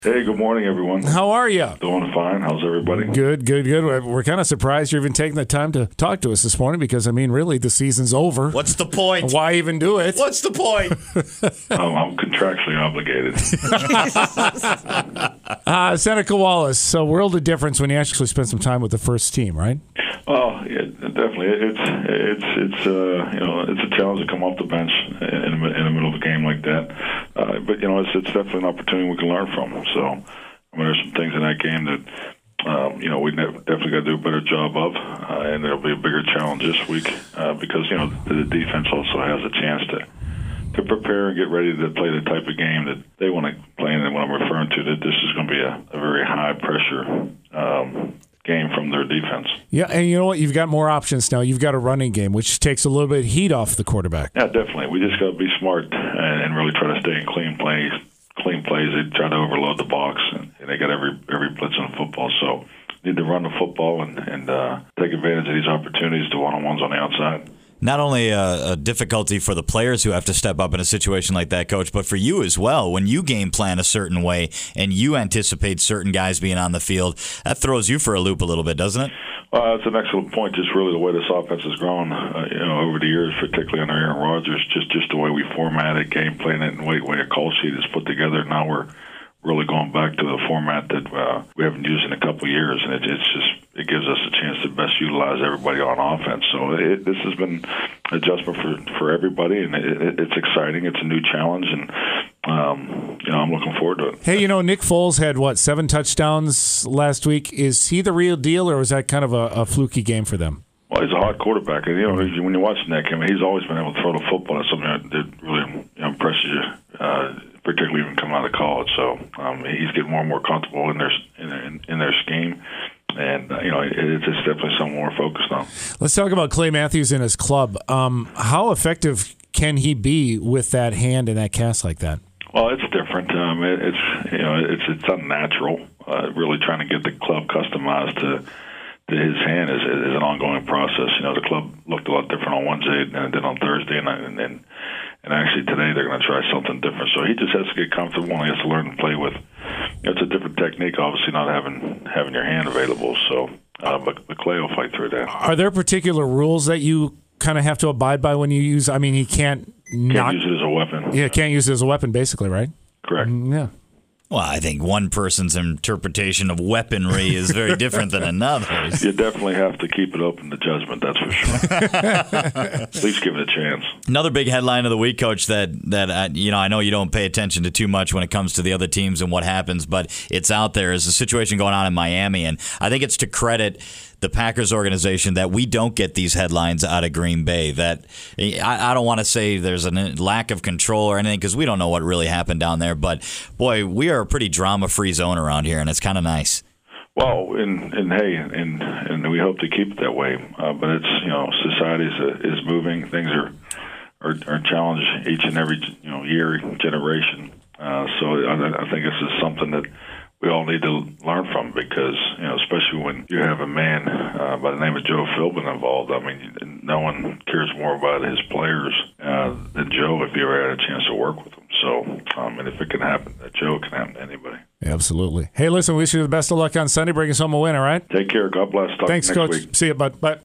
Hey, good morning, everyone. How are you? Doing fine. How's everybody? Good. We're kind of surprised you're even taking the time to talk to us this morning because, I mean, really, the season's over. What's the point? Why even do it? What's the point? I'm contractually obligated. Seneca Wallace, so world of difference when you actually spend some time with the first team, right? Oh, yeah, definitely. It's a challenge to come off the bench in the middle of a game like that. But it's definitely an opportunity we can learn from. So, I mean, there's some things in that game that we definitely got to do a better job of, and there'll be a bigger challenge this week because the defense also has a chance to prepare and get ready to play the type of game that they want to play. And what I'm referring to, that this is going to be a very high pressure game from their defense. Yeah, and you know what? You've got more options now. You've got a running game, which takes a little bit of heat off the quarterback. Yeah, definitely. We just got to be smart and really try to stay in clean plays. They try to overload the box, and they got every blitz in football. So need to run the football and take advantage of these opportunities to one-on-ones on the outside. Not only a difficulty for the players who have to step up in a situation like that, Coach, but for you as well. When you game plan a certain way and you anticipate certain guys being on the field, that throws you for a loop a little bit, doesn't it? That's an excellent point. Just really the way this offense has grown, over the years, particularly under Aaron Rodgers, just the way we formatted, game plan it, and way a call sheet is put together. Now we're really going back to the format that we haven't used in a couple of years, and it gives us a chance to best utilize everybody on offense. So this has been an adjustment for everybody, and it's exciting. It's a new challenge, and I'm looking forward to it. Hey, Nick Foles had, 7 touchdowns last week. Is he the real deal, or was that kind of a fluky game for them? Well, he's a hot quarterback, and when you're watching that game, he's always been able to throw the football. That's something that really impresses you, particularly even coming out of college. So he's getting more and more comfortable in their scheme, and it's definitely something we're focused on. Let's talk about Clay Matthews and his club. How effective can he be with that hand and that cast like that? Well, it's different. It's unnatural. Really trying to get the club customized to his hand is an ongoing process. The club looked a lot different on Wednesday than it did on Thursday, and actually today they're going to try something different. So he just has to get comfortable and he has to learn to play with. It's a different technique, obviously, not having your hand available. So, but Clay will fight through that. Are there particular rules that you kind of have to abide by when you use? I mean, he can't use it as a weapon. Yeah, can't use it as a weapon, basically, right? Correct. Yeah. Well, I think one person's interpretation of weaponry is very different than another's. You definitely have to keep it open to judgment, that's for sure. At least give it a chance. Another big headline of the week, Coach, that I know you don't pay attention to too much when it comes to the other teams and what happens, but it's out there, is a situation going on in Miami, and I think it's to credit the Packers organization that we don't get these headlines out of Green Bay. That I don't want to say there's a lack of control or anything, because we don't know what really happened down there. But boy, we are a pretty drama-free zone around here, and it's kind of nice. Well, and we hope to keep it that way. But it's society is moving. Things are challenged each and every year, generation. So I think this is something that we all need to learn from, because especially when you have a man by the name of Joe Philbin involved. I mean, no one cares more about his players than Joe, if you ever had a chance to work with him. So, and if it can happen, that Joe, it can happen to anybody. Absolutely. Hey, listen, we wish you the best of luck on Sunday. Bring us home a win, all right? Take care. God bless. Talk Thanks, next Coach. week. See you, bud. Bye.